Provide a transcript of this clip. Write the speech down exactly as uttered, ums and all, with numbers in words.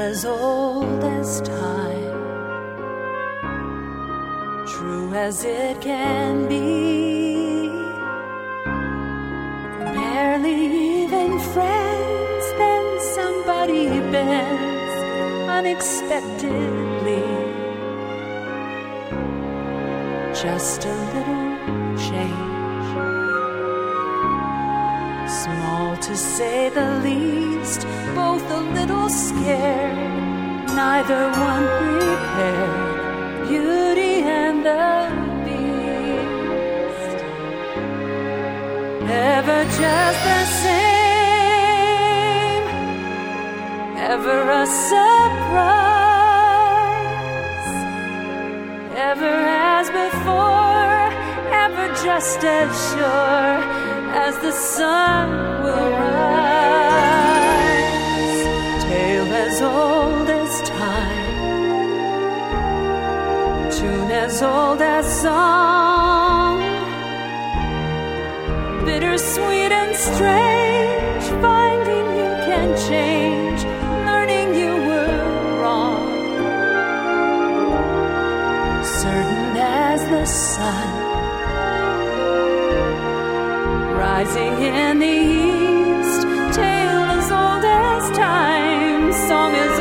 as old as time, true as it can be. Barely even friends, then somebody bends unexpectedly. Just a little change, small to say the least, both a little scared, neither one prepared. Beauty and the Beast, ever just the same, ever a surprise, ever as before, ever just as sure as the sun will rise. Tale as old as time, tune as old as song, bittersweet and strange, finding you can change, learning you were wrong. Certain as the sun, rising in the east, tale as old as time, song as